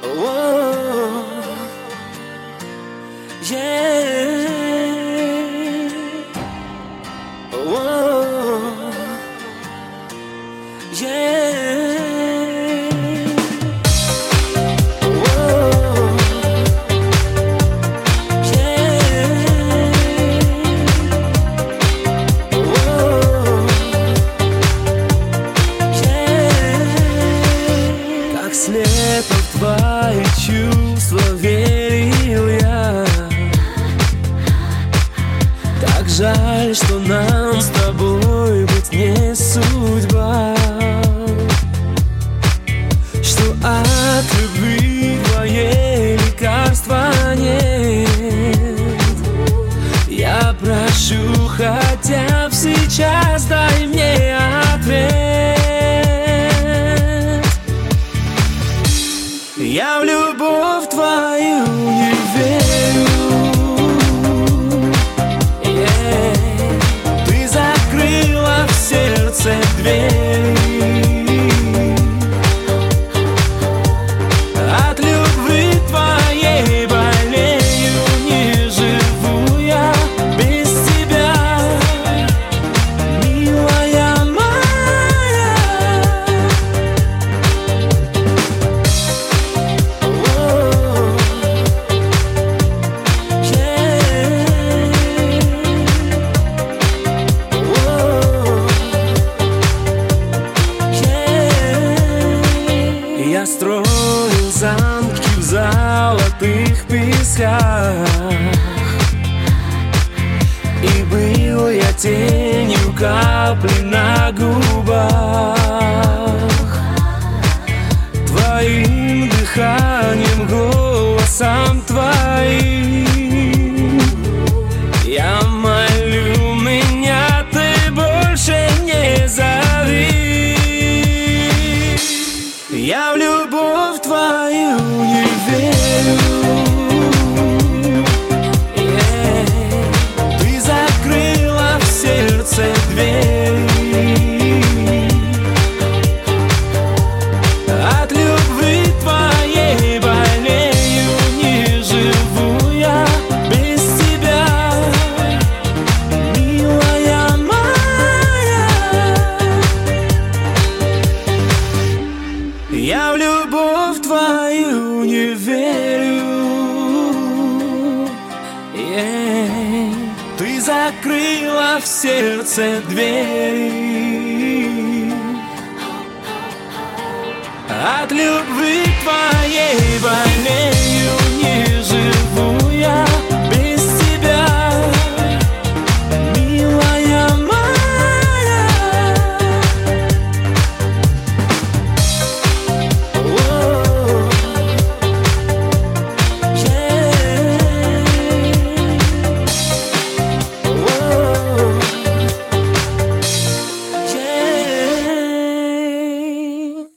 Слепо в твои чувства верил я. Так жаль, что нам с тобой быть не судьба, что от любви твоей лекарства нет. Я прошу, хотя бы сейчас дай мне ответ. Я в любовь твою не верю. Ты закрыла в сердце дверь. От любви твоей болею, не живу я без тебя, милая моя. Я строил замки в золотых песках, и был я тенью капли на губах. Твоим дыханием, голосом твоим я молю, меня ты больше не зови. Я в любовь твою не верю. Ты закрыла в сердце дверь. От любви твоей болею, не живу я без тебя, милая моя. Я в любовь твою не верю. Ты закрыла в сердце дверь. От любви